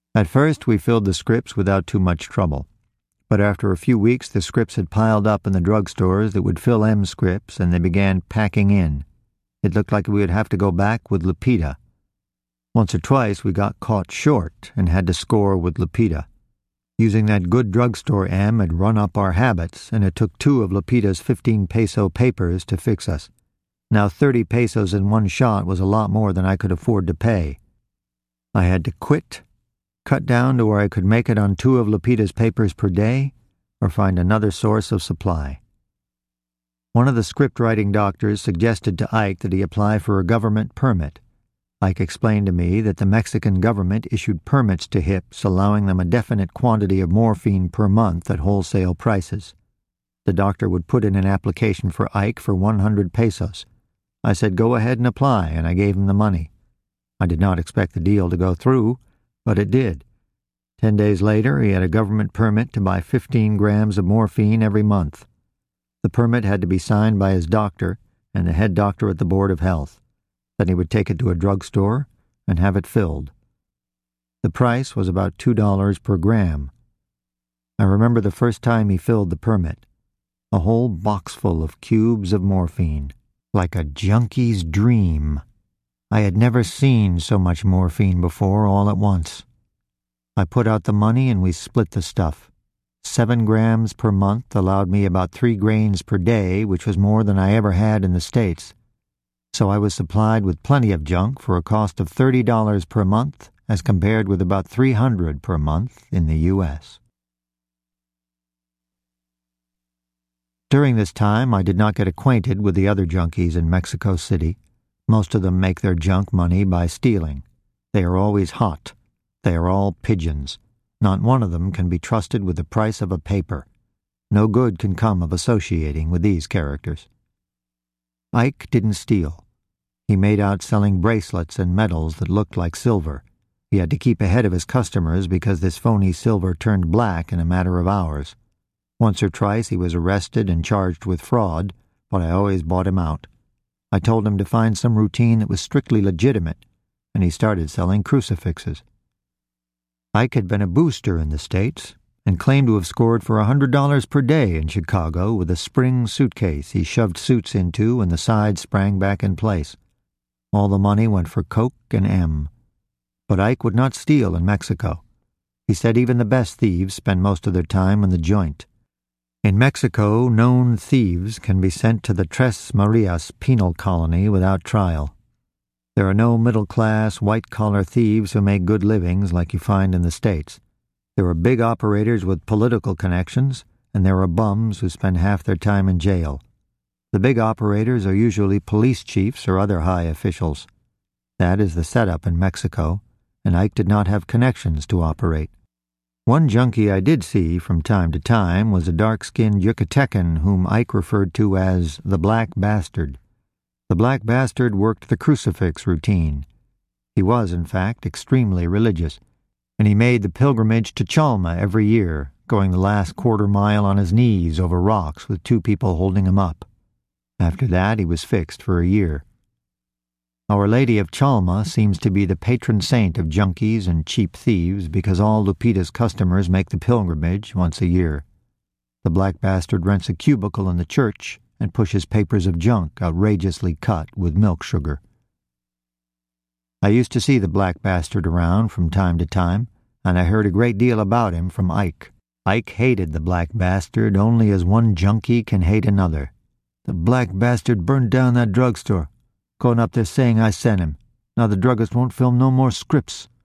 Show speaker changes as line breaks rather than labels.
At first, we filled the scripts without too much trouble. But after a few weeks, the scripts had piled up in the drugstores that would fill M's scripts, and they began packing in. It looked like we would have to go back with Lupita. Once or twice, we got caught short and had to score with Lupita. Using that good drugstore M had run up our habits, and it took 2 of Lupita's 15-peso papers to fix us. Now 30 pesos in one shot was a lot more than I could afford to pay. I had to quit, cut down to where I could make it on 2 of Lupita's papers per day, or find another source of supply. One of the script-writing doctors suggested to Ike that he apply for a government permit. Ike explained to me that the Mexican government issued permits to hips allowing them a definite quantity of morphine per month at wholesale prices. The doctor would put in an application for Ike for 100 pesos. I said go ahead and apply, and I gave him the money. I did not expect the deal to go through, but it did. 10 days later, he had a government permit to buy 15 grams of morphine every month. The permit had to be signed by his doctor and the head doctor at the Board of Health. Then he would take it to a drugstore and have it filled. The price was about $2 per gram. I remember the first time he filled the permit. A whole box full of cubes of morphine, like a junkie's dream. I had never seen so much morphine before all at once. I put out the money and we split the stuff. 7 grams per month allowed me about 3 grains per day, which was more than I ever had in the States. So I was supplied with plenty of junk for a cost of $30 per month, as compared with about $300 per month in the U.S. During this time, I did not get acquainted with the other junkies in Mexico City. Most of them make their junk money by stealing. They are always hot. They are all pigeons. Not one of them can be trusted with the price of a paper. No good can come of associating with these characters. Ike didn't steal. He made out selling bracelets and medals that looked like silver. He had to keep ahead of his customers because this phony silver turned black in a matter of hours. Once or twice he was arrested and charged with fraud, but I always bought him out. I told him to find some routine that was strictly legitimate, and he started selling crucifixes. Ike had been a booster in the States and claimed to have scored for $100 per day in Chicago with a spring suitcase he shoved suits into and the sides sprang back in place. All the money went for coke and M. But Ike would not steal in Mexico. He said even the best thieves spend most of their time in the joint. In Mexico, known thieves can be sent to the Tres Marias penal colony without trial. There are no middle-class, white-collar thieves who make good livings like you find in the States. There are big operators with political connections, and there are bums who spend half their time in jail. The big operators are usually police chiefs or other high officials. That is the setup in Mexico, and Ike did not have connections to operate. One junkie I did see from time to time was a dark-skinned Yucatecan whom Ike referred to as the Black Bastard. The Black Bastard worked the crucifix routine. He was, in fact, extremely religious, and he made the pilgrimage to Chalma every year, going the last quarter-mile on his knees over rocks with 2 people holding him up. After that, he was fixed for a year. Our Lady of Chalma seems to be the patron saint of junkies and cheap thieves because all Lupita's customers make the pilgrimage once a year. The Black Bastard rents a cubicle in the church and pushes papers of junk outrageously cut with milk sugar. I used to see the Black Bastard around from time to time, and I heard a great deal about him from Ike. Ike hated the Black Bastard only as one junkie can hate another. The Black Bastard burned down that drugstore. Going up there saying I sent him. Now the druggist won't film no more scripts.